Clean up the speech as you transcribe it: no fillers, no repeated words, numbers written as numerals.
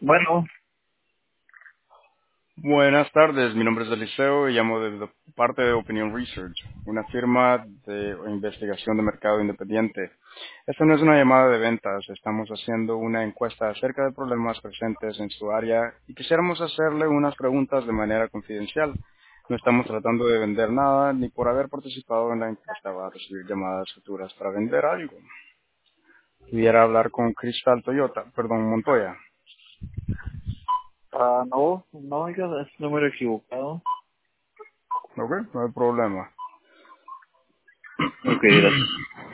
Bueno, Buenas tardes, mi nombre es Eliseo y llamo de parte de Opinion Research, una firma de investigación de mercado independiente. Esta no es una llamada de ventas, estamos haciendo una encuesta acerca de problemas presentes en su área y quisiéramos hacerle unas preguntas de manera confidencial. No estamos tratando de vender nada, ni por haber participado en la encuesta va a recibir llamadas futuras para vender algo. Pudiera hablar con Cristal Toyota, perdón, Montoya. no, no, oiga, es número equivocado. ¿Ok? No hay problema. Ok, gracias.